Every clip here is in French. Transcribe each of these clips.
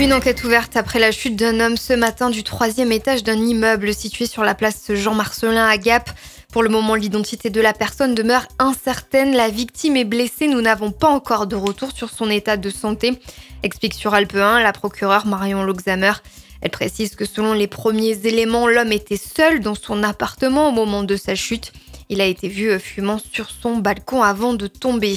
Une enquête ouverte après la chute d'un homme ce matin du 3e étage d'un immeuble situé sur la place Jean-Marcellin à Gap. Pour le moment, l'identité de la personne demeure incertaine. La victime est blessée. Nous n'avons pas encore de retour sur son état de santé, explique sur Alpe 1 la procureure Marion Loxamer. Elle précise que selon les premiers éléments, l'homme était seul dans son appartement au moment de sa chute. Il a été vu fumant sur son balcon avant de tomber.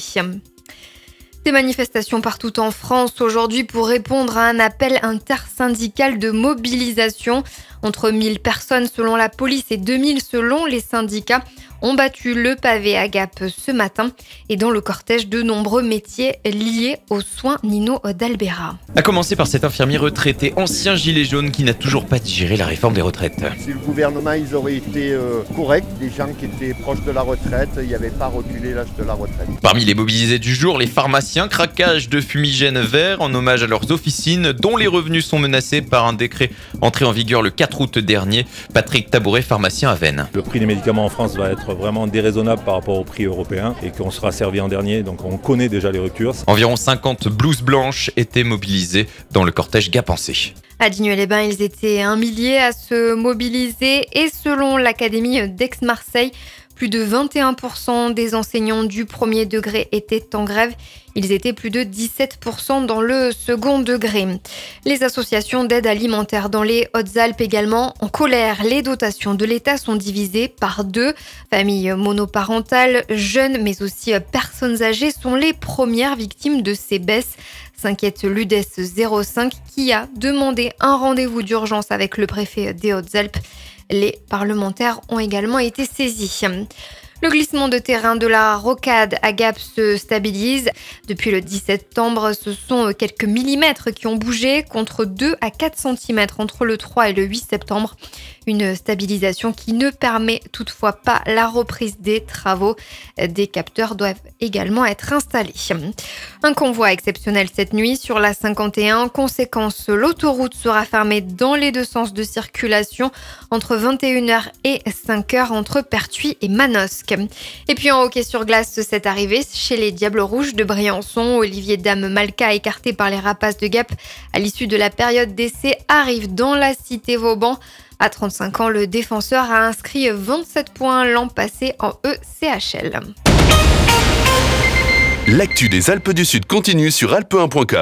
Des manifestations partout en France aujourd'hui pour répondre à un appel intersyndical de mobilisation. Entre 1000 personnes selon la police et 2000 selon les syndicats ont battu le pavé à Gap ce matin. Et dans le cortège, de nombreux métiers liés aux soins Nino d'Albera. A commencer par cet infirmier retraité, ancien gilet jaune qui n'a toujours pas digéré la réforme des retraites. Si le gouvernement ils auraient été corrects, des gens qui étaient proches de la retraite, il n'y avait pas reculé l'âge de la retraite. Parmi les mobilisés du jour, les pharmaciens, craquage de fumigène vert en hommage à leurs officines dont les revenus sont menacés par un décret entré en vigueur le 4 août dernier. Patrick Tabouret, pharmacien à Vennes. Le prix des médicaments en France va être vraiment déraisonnable par rapport au prix européen et qu'on sera servi en dernier, donc on connaît déjà les ruptures. Environ 50 blouses blanches étaient mobilisées dans le cortège gapençais. À Digne-les-Bains, ils étaient 1 millier à se mobiliser et selon l'Académie d'Aix-Marseille, plus de 21% des enseignants du premier degré étaient en grève. Ils étaient plus de 17% dans le second degré. Les associations d'aide alimentaire dans les Hautes-Alpes également en colère. Les dotations de l'État sont divisées par 2. Familles monoparentales, jeunes mais aussi personnes âgées sont les premières victimes de ces baisses. S'inquiète l'UDES 05 qui a demandé un rendez-vous d'urgence avec le préfet des Hautes-Alpes. Les parlementaires ont également été saisis. Le glissement de terrain de la rocade à Gap se stabilise. Depuis le 10 septembre, ce sont quelques millimètres qui ont bougé contre 2 à 4 cm entre le 3 et le 8 septembre. Une stabilisation qui ne permet toutefois pas la reprise des travaux. Des capteurs doivent également être installés. Un convoi exceptionnel cette nuit sur la 51. Conséquence, l'autoroute sera fermée dans les deux sens de circulation entre 21h et 5h entre Pertuis et Manosque. Et puis en hockey sur glace, cette arrivée chez les Diables Rouges de Briançon. Olivier Dame-Malka, écarté par les Rapaces de Gap à l'issue de la période d'essai, arrive dans la cité Vauban. À 35 ans, le défenseur a inscrit 27 points l'an passé en ECHL. L'actu des Alpes du Sud continue sur alpe1.com.